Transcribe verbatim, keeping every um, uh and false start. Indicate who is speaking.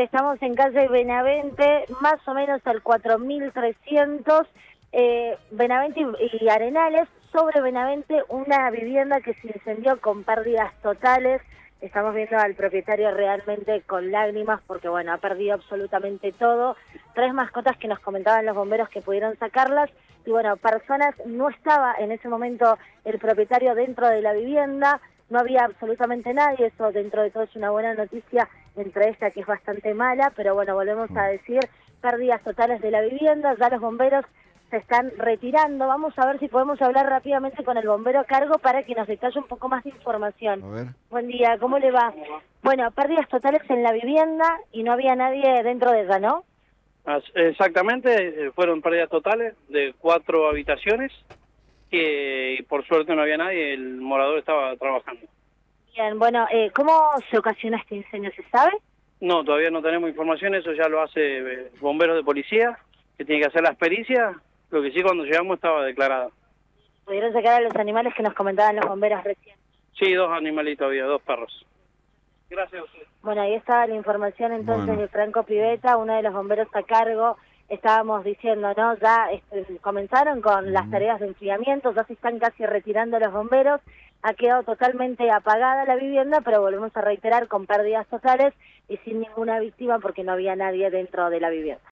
Speaker 1: estamos en calle Benavente, más o menos al cuatro mil trescientos, eh, Benavente y, y Arenales. Sobre Benavente, una vivienda que se incendió con pérdidas totales. Estamos viendo al propietario realmente con lágrimas porque, bueno, ha perdido absolutamente todo. Tres mascotas que nos comentaban los bomberos que pudieron sacarlas. Y, bueno, personas, no estaba en ese momento el propietario dentro de la vivienda, no había absolutamente nadie. Eso dentro de todo es una buena noticia, entre esta que es bastante mala, pero bueno, volvemos a decir, pérdidas totales de la vivienda. Ya los bomberos se están retirando. Vamos a ver si podemos hablar rápidamente con el bombero a cargo para que nos detalle un poco más de información.
Speaker 2: A ver.
Speaker 1: Buen día, ¿cómo le va? Bueno, pérdidas totales en la vivienda y no había nadie dentro de ella, ¿no?
Speaker 3: Exactamente, fueron pérdidas totales de cuatro habitaciones que por suerte no había nadie, el morador estaba trabajando.
Speaker 1: Bien, bueno, eh, ¿cómo se ocasiona este incendio, se sabe?
Speaker 3: No, todavía no tenemos información, eso ya lo hace eh, bomberos de policía, que tiene que hacer las pericias. Lo que sí, cuando llegamos estaba declarada.
Speaker 1: ¿Pudieron sacar a los animales que nos comentaban los bomberos recién?
Speaker 3: Sí, dos animalitos había, dos perros. Gracias a usted.
Speaker 1: Bueno, ahí estaba la información entonces
Speaker 2: Bueno.
Speaker 1: de Franco Pivetta, uno de los bomberos a cargo. Estábamos diciendo, ¿no? Ya este, comenzaron con
Speaker 2: Mm.
Speaker 1: las tareas de enfriamiento, ya se están casi retirando los bomberos. Ha quedado totalmente apagada la vivienda, pero volvemos a reiterar, con pérdidas totales y sin ninguna víctima porque no había nadie dentro de la vivienda.